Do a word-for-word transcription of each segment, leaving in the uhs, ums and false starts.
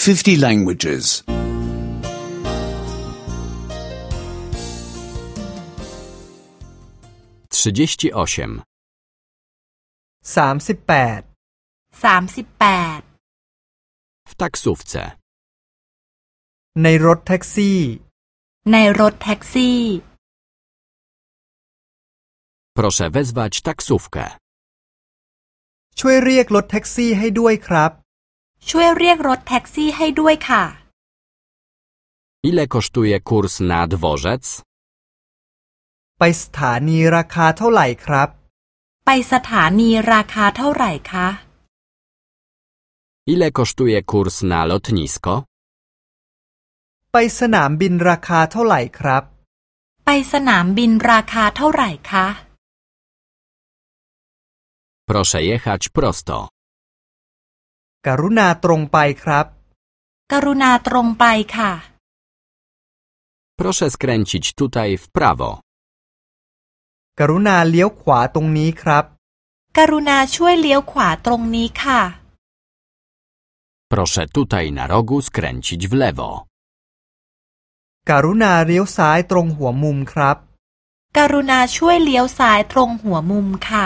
fifty languages. trzydzieści osiem. สามสิบแปดสามสิบแปด W taksówce. ในรถแท็กซี่ในรถแท็กซี่ Proszę wezwać taksówkę. ช่วยเรียกรถแท็กซี่ให้ด้วยครับช่วยเรียกรถแท็กซี่ให้ด้วยค่ะ Ile kosztuje kurs na dworzec? ไปสถานีราคาเท่าไหร่ครับไปสถานีราคาเท่าไหร่คะ Ile kosztuje kurs na lotnisko? ไปสนามบินราคาเท่าไหร่ครับไปสนามบินราคาเท่าไหร่คะ Proszę jechać prosto. กรุณาตรงไปครับกรุณาตรงไปค่ะ Proszę skręcić tutaj w prawo. กรุณาเลี้ยวขวาตรงนี้ครับกรุณาช่วยเลี้ยวขวาตรงนี้ค่ะ Proszę tutaj na rogu skręcić w lewo. กรุณาเลี้ยวซ้ายตรงหัวมุมครับกรุณาช่วยเลี้ยวซ้ายตรงหัวมุมค่ะ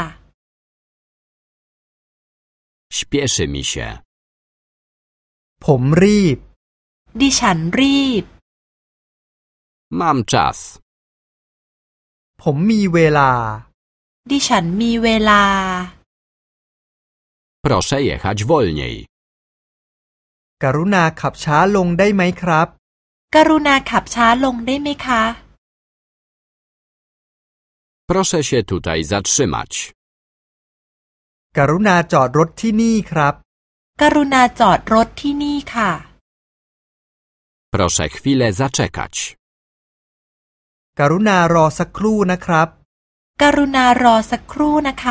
Śpieszy mi się. ผมรีบดิฉันรีบ Mam czas. ผมมีเวลาดิฉันมีเวลา Proszę jechać wolniej. กรุณาขับช้าลงได้ไหมครับกรุณาขับช้าลงได้ไหมคะ Proszę się tutaj zatrzymać. กรุณาจอดรถที่นี่ครับกรุณาจอดรถที่นี่ค่ะ Proszę chwilę zaczekać. กรุณารอสักครู่นะครับกรุณารอสักครู่นะคะ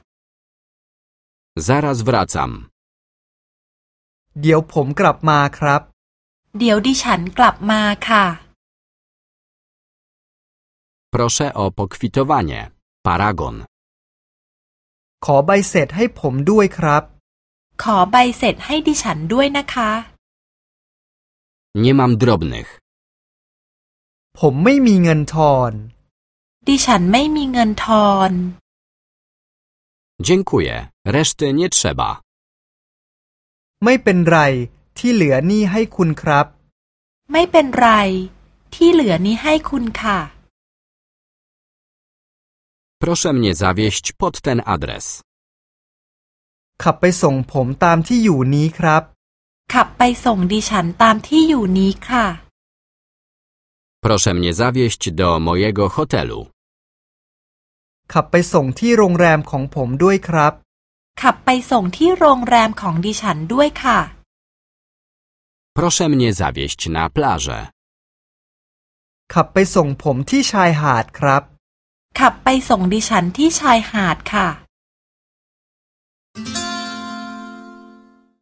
Zaraz wracam. เดี๋ยวผมกลับมาครับเดี๋ยวดิฉันกลับมาค่ะ Proszę o pokwitowanie. Paragon. ขอใบเสร็จให้ผมด้วยครับขอใบเสร็จให้ดิฉันด้วยนะคะ Nie mam drobnych. ผมไม่มีเงินทอนดิฉันไม่มีเงินทอน Dziękuję. Reszty nie trzeba. ไม่เป็นไรที่เหลือนี่ให้คุณครับไม่เป็นไรที่เหลือนี้ให้คุณค่ะ Proszę mnie zawieźć pod ten adres. ขับไปส่งผมตามที่อยู่นี้ครับขับไปส่งดิฉันตามที่อยู่นี้ค่ะ Proszę mnie zawieźć do mojego hotelu. ขับไปส่งที่โรงแรมของผมด้วยครับขับไปส่งที่โรงแรมของดิฉันด้วยค่ะ Proszę mnie zawieźć na plażę. ขับไปส่งผมที่ชายหาดครับขับไปส่งดิฉันที่ชายหาดค่ะ